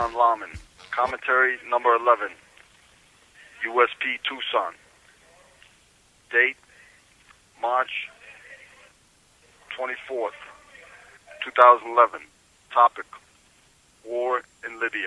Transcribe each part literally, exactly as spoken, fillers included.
Jan Lahman. Commentary number eleven. U S P Tucson. Date, March twenty-fourth, two thousand eleven. Topic, War in Libya.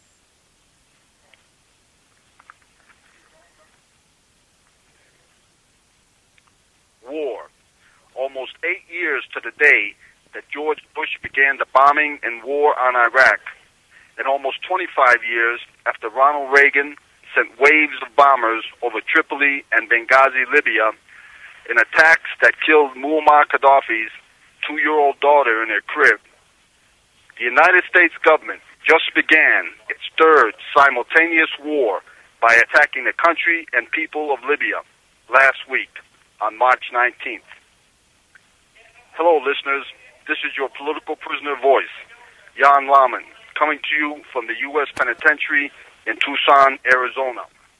War. Almost eight years to the day that George Bush began the bombing and war on Iraq, and almost twenty-five years after Ronald Reagan sent waves of bombers over Tripoli and Benghazi, Libya, in attacks that killed Muammar Gaddafi's two-year-old daughter in her crib. The United States government just began its third simultaneous war by attacking the country and people of Libya last week on March nineteenth. Hello, listeners. This is your political prisoner voice, Jan Lahman, coming to you from the U S Penitentiary in Tucson, Arizona.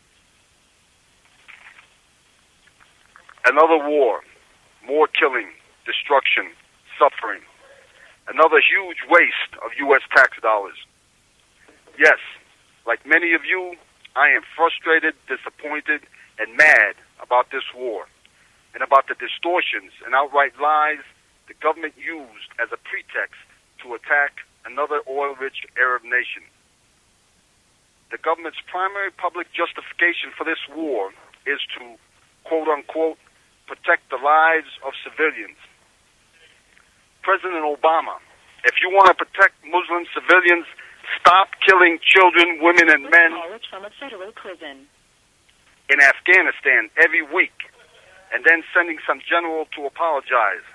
Another war, more killing, destruction, suffering. Another huge waste of U S tax dollars. Yes, like many of you, I am frustrated, disappointed, and mad about this war, and about the distortions and outright lies the government used as a pretext to attack another oil-rich Arab nation. The government's primary public justification for this war is to, quote-unquote, protect the lives of civilians. President Obama, if you want to protect Muslim civilians, stop killing children, women, and men from a federal prison in Afghanistan every week, and then sending some general to apologize.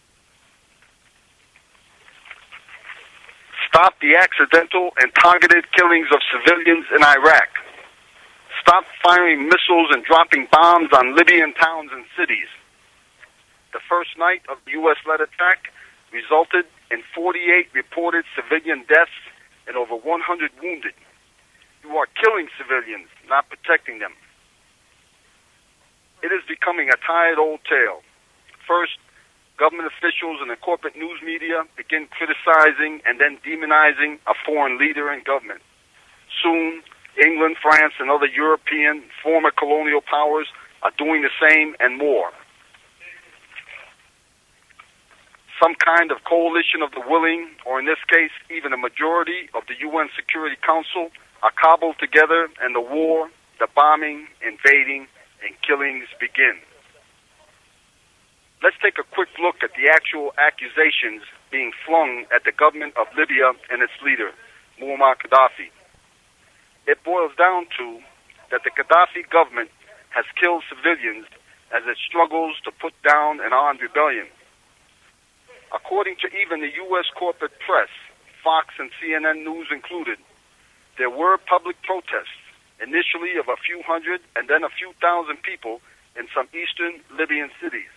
Stop the accidental and targeted killings of civilians in Iraq. Stop firing missiles and dropping bombs on Libyan towns and cities. The first night of the U S-led attack resulted in forty-eight reported civilian deaths and over one hundred wounded. You are killing civilians, not protecting them. It is becoming a tired old tale. First, government officials and the corporate news media begin criticizing and then demonizing a foreign leader in government. Soon, England, France, and other European former colonial powers are doing the same and more. Some kind of coalition of the willing, or in this case, even a majority of the U N Security Council, are cobbled together, and the war, the bombing, invading, and killings begin. Let's take a quick look at the actual accusations being flung at the government of Libya and its leader, Muammar Gaddafi. It boils down to that the Gaddafi government has killed civilians as it struggles to put down an armed rebellion. According to even the U S corporate press, Fox and C N N News included, there were public protests, initially of a few hundred and then a few thousand people in some eastern Libyan cities.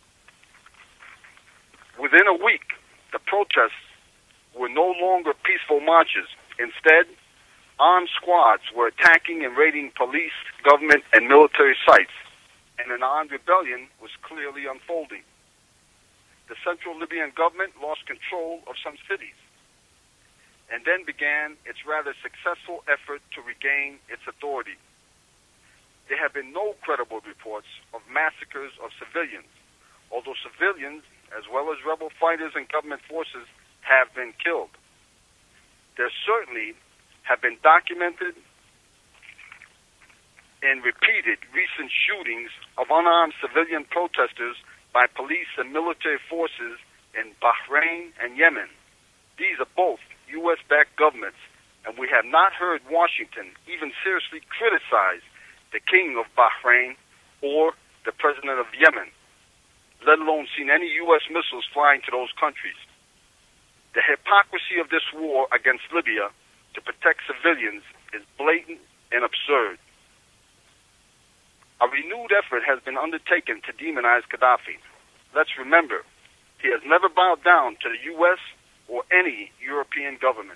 Within a week, the protests were no longer peaceful marches. Instead, armed squads were attacking and raiding police, government, and military sites, and an armed rebellion was clearly unfolding. The central Libyan government lost control of some cities, and then began its rather successful effort to regain its authority. There have been no credible reports of massacres of civilians, although civilians, as well as rebel fighters and government forces, have been killed. There certainly have been documented and repeated recent shootings of unarmed civilian protesters by police and military forces in Bahrain and Yemen. These are both U S-backed governments, and we have not heard Washington even seriously criticize the king of Bahrain or the president of Yemen, let alone seen any U S missiles flying to those countries. The hypocrisy of this war against Libya to protect civilians is blatant and absurd. A renewed effort has been undertaken to demonize Gaddafi. Let's remember, he has never bowed down to the U S or any European government.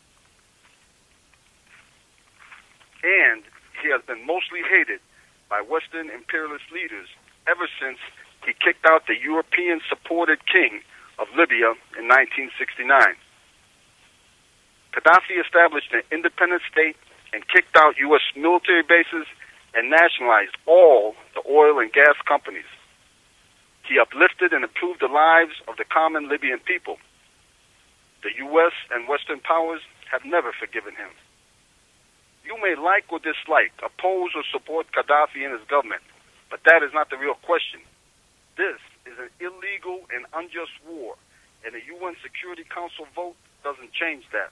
And he has been mostly hated by Western imperialist leaders ever since he kicked out the European-supported king of Libya in nineteen sixty-nine. Gaddafi established an independent state and kicked out U S military bases and nationalized all the oil and gas companies. He uplifted and improved the lives of the common Libyan people. The U S and Western powers have never forgiven him. You may like or dislike, oppose or support Gaddafi and his government, but that is not the real question. This is an illegal and unjust war, and the U N Security Council vote doesn't change that.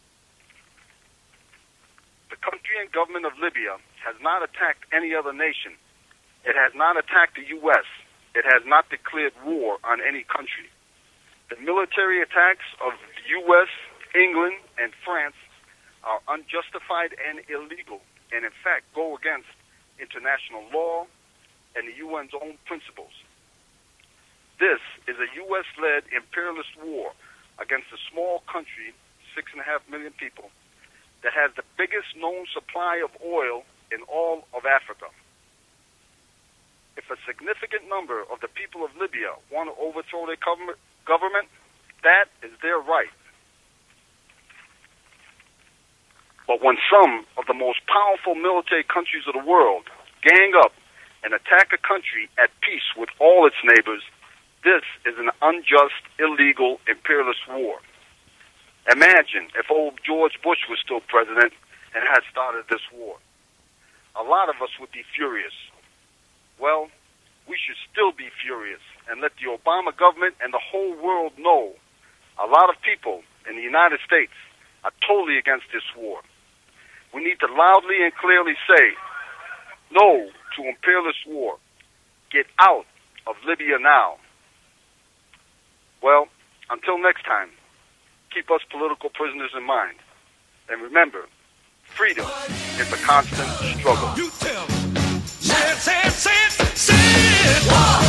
The country and government of Libya has not attacked any other nation. It has not attacked the U S. It has not declared war on any country. The military attacks of the U S, England, and France are unjustified and illegal, and in fact go against international law and the U N's own principles. This is a U S-led imperialist war against a small country, six and a half million people, that has the biggest known supply of oil in all of Africa. If a significant number of the people of Libya want to overthrow their government, that is their right. But when some of the most powerful military countries of the world gang up and attack a country at peace with all its neighbors, this is an unjust, illegal, imperialist war. Imagine if old George Bush was still president and had started this war. A lot of us would be furious. Well, we should still be furious and let the Obama government and the whole world know a lot of people in the United States are totally against this war. We need to loudly and clearly say no to imperialist war. Get out of Libya now. Well, until next time, keep us political prisoners in mind. And remember, freedom is a constant struggle. You tell me. Say it, say it, say it, say it.